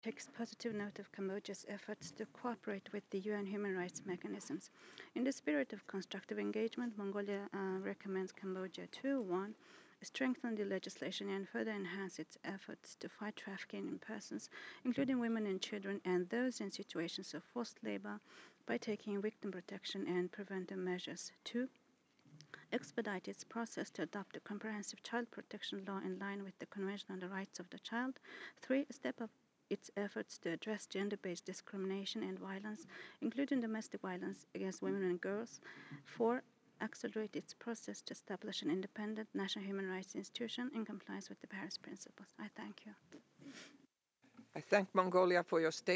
takes positive note of Cambodia's efforts to cooperate with the UN human rights mechanisms. In the spirit of constructive engagement, Mongolia recommends Cambodia to 1. Strengthen the legislation and further enhance its efforts to fight trafficking in persons, including women and children and those in situations of forced labor, by taking victim protection and preventive measures. 2. Expedite its process to adopt a comprehensive child protection law in line with the Convention on the Rights of the Child. 3. Step up its efforts to address gender based discrimination and violence, including domestic violence against women and girls. 4. Accelerate its process to establish an independent national human rights institution in compliance with the Paris Principles. I thank you. I thank Mongolia for your statement.